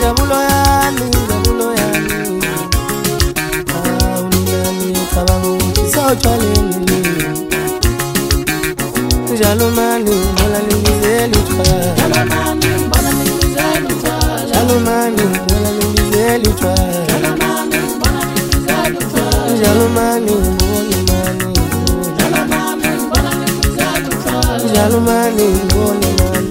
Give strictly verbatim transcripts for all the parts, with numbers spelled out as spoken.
injabulo yami, injabulo yami. Ah, unami ucabango ukisawuthwaleni. Njalo mani ngibona ningizela uthwala. Njalo mani ngibona ningizela uthwala. Njalo mani ngibona ningizela uthwala. Njalo mani ngibona mani. Njalo mani ngibona mani.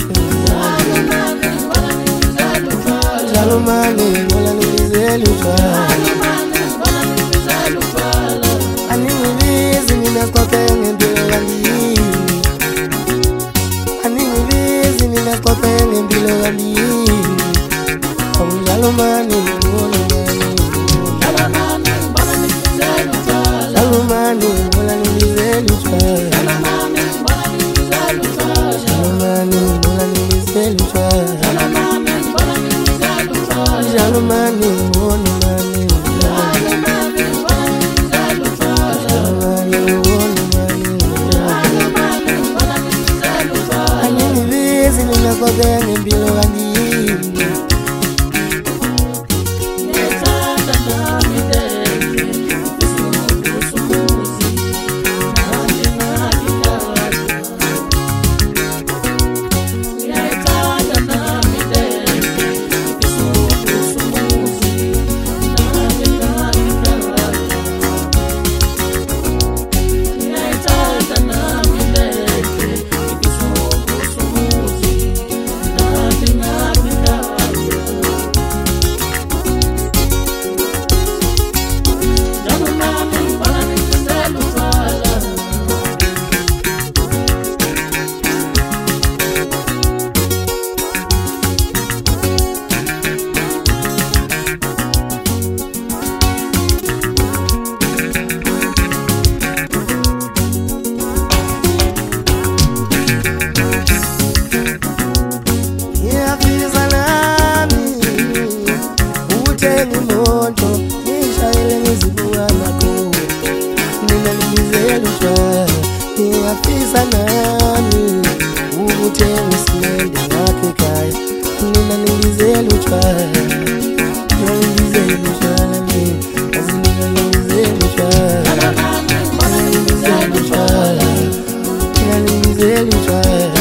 Njalo mani ngibona ningizela uthwala. Aningilizi mina sixoxe ngempilo yami. Aningilizi mina sixoxe ngempilo yami. Njalo mani ngibona mani. Njalo mani ngibona ningizela uthwala. Njalo mani ngibona ningizela uthwala. Njalo mani ngibona mani. Aningilizi mina sixoxe ngempilo yami. Moto nishayele ngizibuka nakho mina ningizela uthwala ngiyafisa nami ukuthenga isimende ngakho ekhaya mina ningizela uthwala ngiyizela uthwala mina azinika ngizela uthwala ngiyizela uthwala ngiyizela uthwala